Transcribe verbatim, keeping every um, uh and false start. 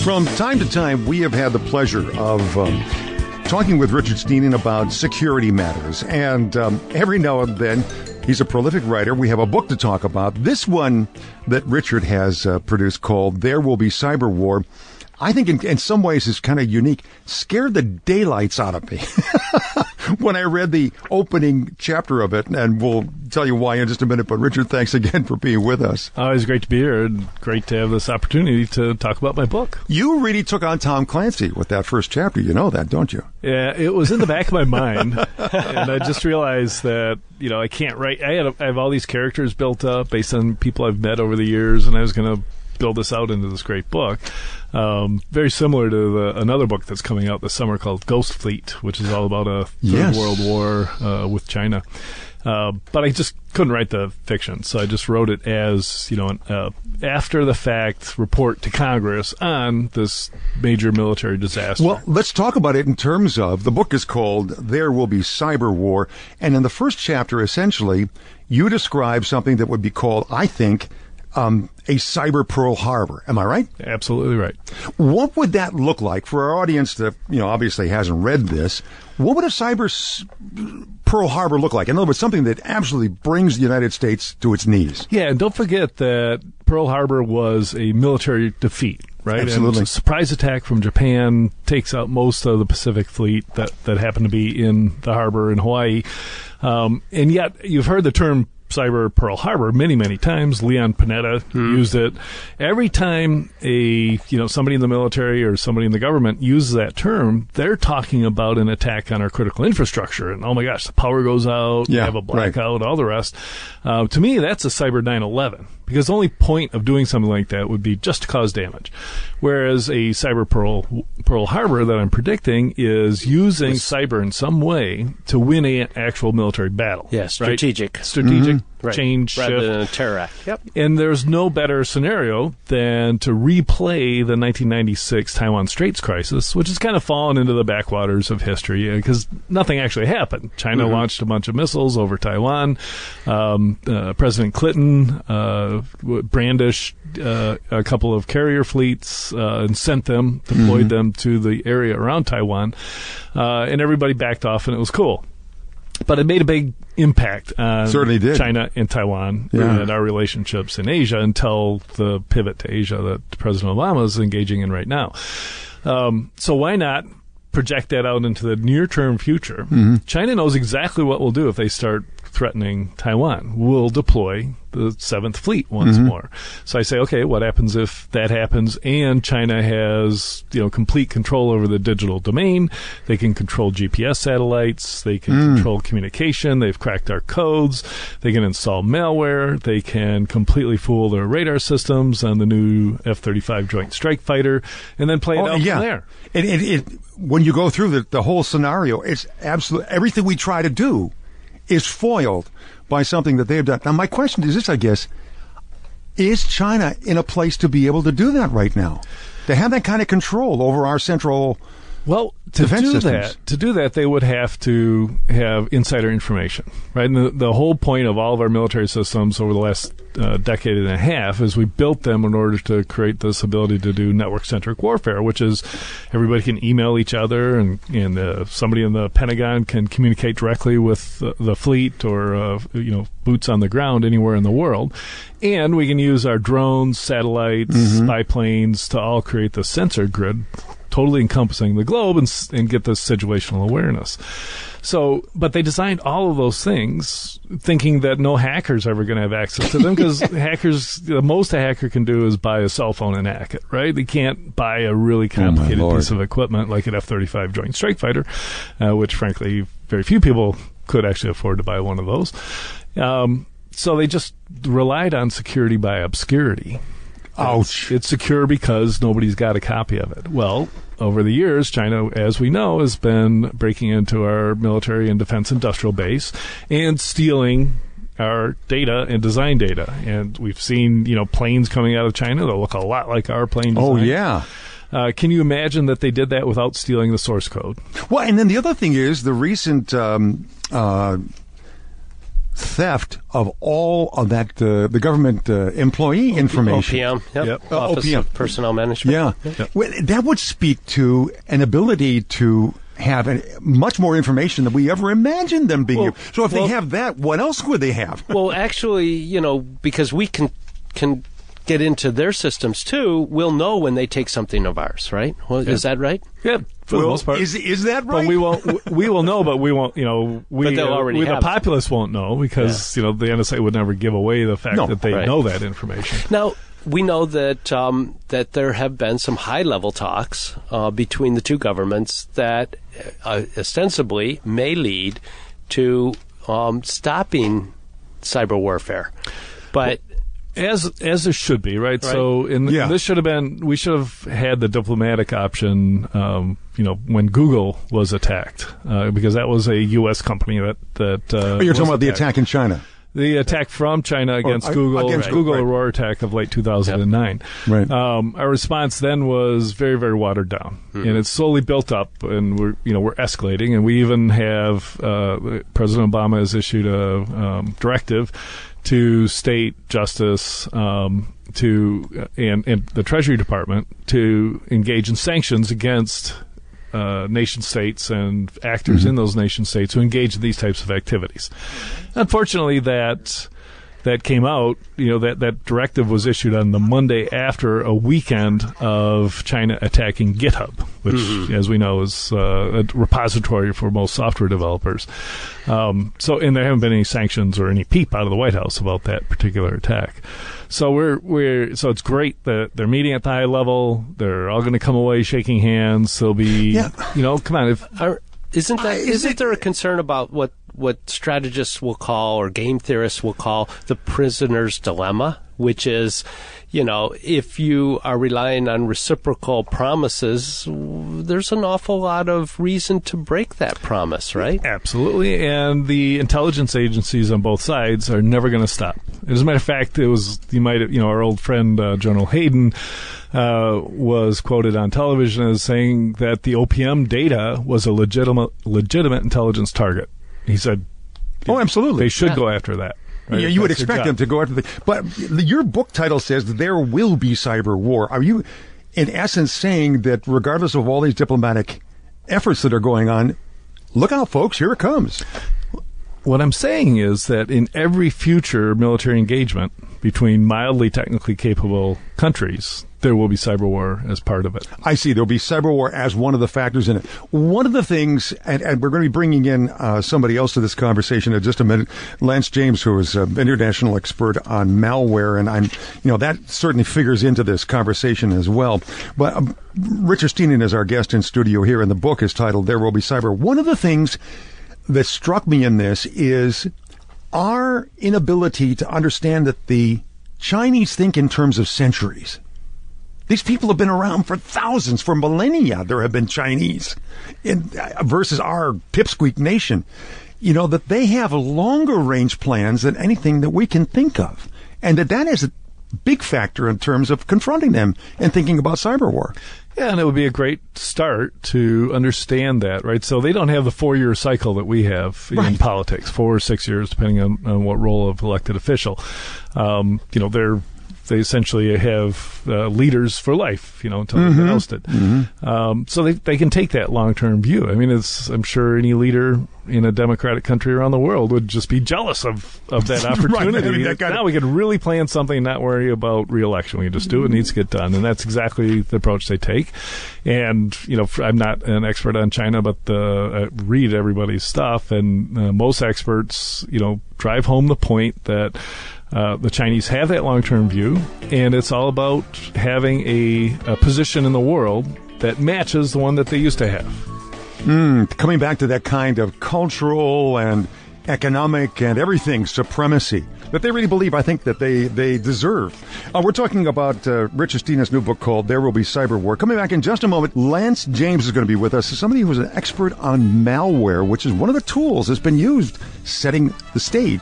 From time to time, we have had the pleasure of um, talking with Richard Steenan about security matters. And um, every now and then, he's a prolific writer. We have a book to talk about. This one that Richard has uh, produced called There Will Be Cyber War, I think in, in some ways is kind of unique. Scared the daylights out of me when I read the opening chapter of it, and we'll tell you why in just a minute. But Richard, thanks again for being with us. Always great to be here, and great to have this opportunity to talk about my book. You really took on Tom Clancy with that first chapter. You know that, don't you? Yeah, it was in the back of my mind, and I just realized that, you know, I can't write. I, had a, I have all these characters built up based on people I've met over the years, and I was going to build this out into this great book. Um, very similar to the, another book that's coming out this summer called Ghost Fleet, which is all about a Third yes. World War uh, with China. Uh, but I just couldn't write the fiction, so I just wrote it as, you know, an uh, after-the-fact report to Congress on this major military disaster. Well, let's talk about it in terms of, the book is called There Will Be Cyber War, and in the first chapter, essentially, you describe something that would be called, I think, Um, a cyber Pearl Harbor. Am I right? Absolutely right. What would that look like for our audience that, you know, obviously hasn't read this? What would a cyber s- Pearl Harbor look like? In other words, something that absolutely brings the United States to its knees. Yeah, and don't forget that Pearl Harbor was a military defeat, right? Absolutely. And a surprise attack from Japan takes out most of the Pacific Fleet that, that happened to be in the harbor in Hawaii. Um, and yet, you've heard the term Cyber Pearl Harbor many, many times. Leon Panetta hmm. used it. Every time a, you know, somebody in the military or somebody in the government uses that term, they're talking about an attack on our critical infrastructure. And, oh my gosh, the power goes out, yeah, you have a blackout, right. all the rest. Uh, to me, that's a cyber nine eleven. Because the only point of doing something like that would be just to cause damage. Whereas a cyber Pearl, Pearl Harbor that I'm predicting is using With, cyber in some way to win an actual military battle. Yeah, strategic. Right? Strategic, mm-hmm. change, Rather shift. than a terror act. Yep. And there's no better scenario than to replay the nineteen ninety-six Taiwan Straits crisis, which has kind of fallen into the backwaters of history because nothing actually happened. China mm-hmm. launched a bunch of missiles over Taiwan. Um, uh, President Clinton uh, brandished uh, a couple of carrier fleets uh, and sent them, deployed mm-hmm. them to the area around Taiwan, uh, and everybody backed off, and it was cool. But it made a big impact on Certainly did. China and Taiwan yeah. and our relationships in Asia until the pivot to Asia that President Obama is engaging in right now. Um, so why not project that out into the near-term future? Mm-hmm. China knows exactly what we'll do if they start threatening Taiwan. We'll deploy the Seventh Fleet once mm-hmm. more. So I say, okay, what happens if that happens and China has, you know, complete control over the digital domain? They can control G P S satellites. They can mm. control communication. They've cracked our codes. They can install malware. They can completely fool their radar systems on the new F thirty-five Joint Strike Fighter and then play it oh, out yeah. from there. It, it, it, when you go through the, the whole scenario, it's absolutely everything we try to do is foiled by something that they've done. Now, my question is this, I guess, is China in a place to be able to do that right now? To have that kind of control over our central Well, to defense do systems? that, to do that, they would have to have insider information, right? And the, the whole point of all of our military systems over the last uh, decade and a half is we built them in order to create this ability to do network-centric warfare, which is everybody can email each other, and, and uh, somebody in the Pentagon can communicate directly with uh, the fleet or uh, you know boots on the ground anywhere in the world, and we can use our drones, satellites, mm-hmm. spy planes to all create the sensor grid, totally encompassing the globe and, and get this situational awareness. So, but they designed all of those things thinking that no hacker's ever going to have access to them because hackers, the most a hacker can do is buy a cell phone and hack it, right? They can't buy a really complicated oh piece of equipment like an F thirty-five Joint Strike Fighter, uh, which frankly, very few people could actually afford to buy one of those. Um, so they just relied on security by obscurity. Ouch. It's, it's secure because nobody's got a copy of it. Well, over the years, China, as we know, has been breaking into our military and defense industrial base and stealing our data and design data. And we've seen, you know, planes coming out of China that look a lot like our plane design. Oh, yeah. Uh, can you imagine that they did that without stealing the source code? Well, and then the other thing is the recent um, uh, theft of all of that uh, the government uh, employee information. O P M, yep. Yep. Uh, Office O P M. of Personnel Management. Yeah. Yep. Well, that would speak to an ability to have an, much more information than we ever imagined them being. Well, able. So if well- they have that, what else would they have? Well, actually, you know, because we can can get into their systems too, we'll know when they take something of ours, right? Well, Yeah. Is that right? Yeah, for Well, the most part. Is, is that right? But we won't. We will know, but we won't. You know, we, But they'll uh, already we the have it. populace won't know because you know the N S A would never give away the fact No. that they Right. know that information. Now, we know that um, that there have been some high-level talks uh, between the two governments that uh, ostensibly may lead to um, stopping cyber warfare. But As as there should be, right? Right. So, in Yeah. this should have been we should have had the diplomatic option. Um, you know, when Google was attacked, uh, because that was a U S company that that. Uh, Oh, you're was talking about the attacked. attack in China. The attack from China against uh, Google, against Google Google, right. Aurora attack of late two thousand nine. Right. Um, our response then was very, very watered down, Mm-hmm. and it's slowly built up, and we're, you know, we're escalating, and we even have uh, President Obama has issued a um, directive to state justice, um, to and, and the Treasury Department to engage in sanctions against uh, nation states and actors Mm-hmm. in those nation states who engage in these types of activities. Unfortunately, that that came out, you know, that, that directive was issued on the Monday after a weekend of China attacking GitHub, which, Mm-hmm. as we know, is uh, a repository for most software developers. Um, so, and there haven't been any sanctions or any peep out of the White House about that particular attack. So we're we're so it's great that they're meeting at the high level. They're all going to come away shaking hands. They'll be, Yeah. you know, come on. If Are, isn't that Uh, is isn't it- there a concern about what what strategists will call or game theorists will call the prisoner's dilemma, which is, you know, if you are relying on reciprocal promises, there's an awful lot of reason to break that promise, right? Absolutely, and the intelligence agencies on both sides are never going to stop. As a matter of fact, it was you might have, you know, our old friend uh, General Hayden uh, was quoted on television as saying that the O P M data was a legitimate legitimate intelligence target. He said, Oh, absolutely. they should Yeah. go after that. right? Yeah, you would That's their expect job. them to go after the. But your book title says that there will be cyber war. Are you, in essence, saying that regardless of all these diplomatic efforts that are going on, look out, folks, here it comes? What I'm saying is that in every future military engagement between mildly technically capable countries, there will be cyber war as part of it. I see. There'll be cyber war as one of the factors in it. One of the things, and, and we're going to be bringing in uh, somebody else to this conversation in just a minute, Lance James, who is an international expert on malware, and I'm, you know, that certainly figures into this conversation as well. But um, Richard Stiennon is our guest in studio here, and the book is titled "There Will Be Cyber." One of the things that struck me in this is our inability to understand that the Chinese think in terms of centuries. These people have been around for thousands, for millennia. There have been Chinese in, uh, versus our pipsqueak nation. You know, that they have longer range plans than anything that we can think of. And that that is a big factor in terms of confronting them and thinking about cyber war. Yeah, and it would be a great start to understand that, right? So they don't have the four-year cycle that we have in Right. politics, four or six years, depending on, on what role of elected official. Um, you know, they're they essentially have uh, leaders for life, you know, until Mm-hmm. they're ousted. Mm-hmm. Um, so they they can take that long-term view. I mean, it's I'm sure any leader in a democratic country around the world would just be jealous of, of that Right, opportunity. I mean, that kind now of- we could really plan something, not worry about re-election. We can just do what needs to get done, and that's exactly the approach they take. And you know, I'm not an expert on China, but the, I read everybody's stuff, and uh, most experts, you know, drive home the point that uh, the Chinese have that long-term view, and it's all about having a, a position in the world that matches the one that they used to have. Mm, coming back to that kind of cultural and economic and everything supremacy that they really believe, I think, that they, they deserve. Uh, we're talking about uh, Richard Stiennon's new book called There Will Be Cyber War. Coming back in just a moment, Lance James is going to be with us. Somebody who is an expert on malware, which is one of the tools that's been used setting the stage